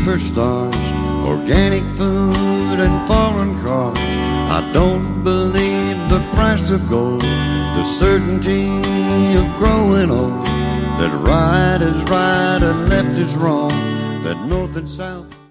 for stars, organic food and foreign cars. I don't believe the price of gold, the certainty of growing old, that right is right and left is wrong, that north and south